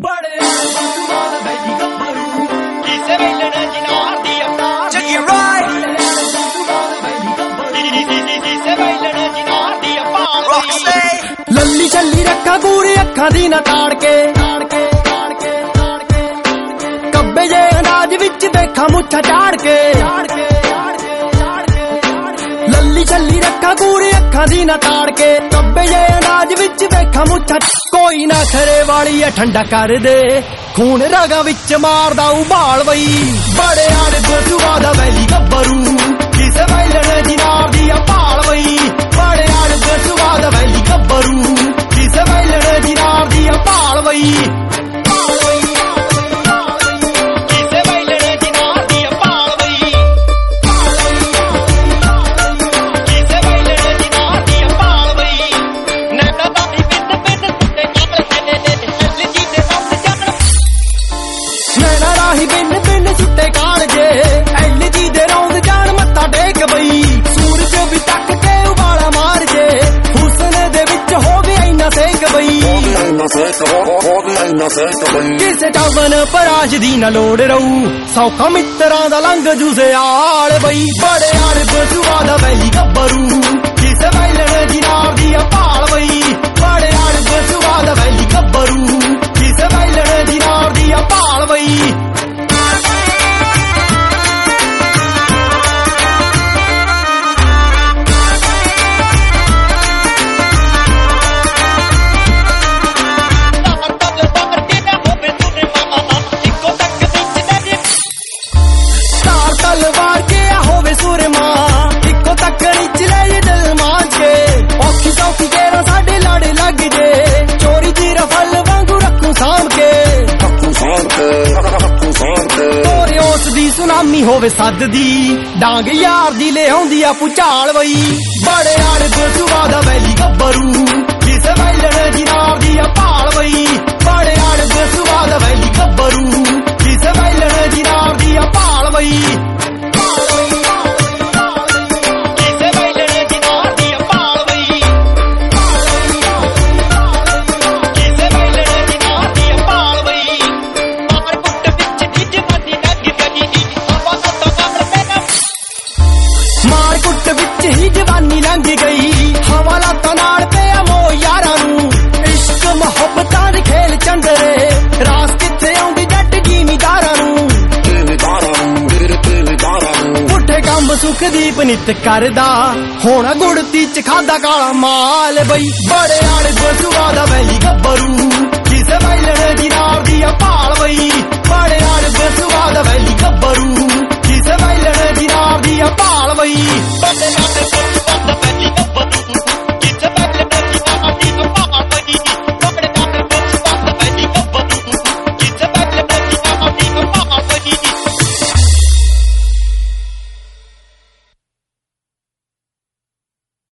लल्ली छल्ली रखा कूड़ी अखा दी ना ताड़ के कब्बे जे अंदाज विच देखा मुच्छा चाड़ के लल्ली छल्ली रखा कूड़ी अखा दी ना ताड़ के कब्बे जे अंदाज विच देखा मुच्छा कोई ना खरे वाली है ठंडा कर दे खून रगा विच मारदा उबाल बई बड़े आड़े बसुआ दा वैली गब्बरू किसे वैलने जिनाब दी पाल बई बड़े आड़े बसुआ दा वैली गब्बरू किसे वैलने जिनाब दी पाल बई किसे टावन पराज दी न लोड़ रहू सौखा मित्रां दा लंघ जूसे आल बई बड़े आड़ बसुआ दा वैली गब्बरू किसे वैलने जिनाब दी पाल बई बड़े आड़ बसुआ दा वैली गब्बरू किसे वैलने जिनाब दी पाल बई सुनामी होवे सद दी डांग यार दी ले आउंदी आ पुचाल बई बड़े आड़े बसुआ दा वैली गब्बरू किसे वैलने जिनाब दी पाल बई बड़े आड़े बसुआ दा वैली गब्बरू किसे वैलने जिनाब दी पाल बई ही जवानी लंघ गई हवाला तनाड़ पे मो यारा इश्क मोहब्बतां दे खेल चंदरे रास किथे आउंदी जट ज़मींदारां पुठे कम सुखदीप नित करदा होना गुड़ती च खादा काला माल बई बड़े आड़े बसुआ दा वैली गब्बरू किसे वैलने जिनाब दी पाल बई बड़े आड़े बसुआ दा वैली गब्बरू किसे वैलने जिनाब दी पाल बई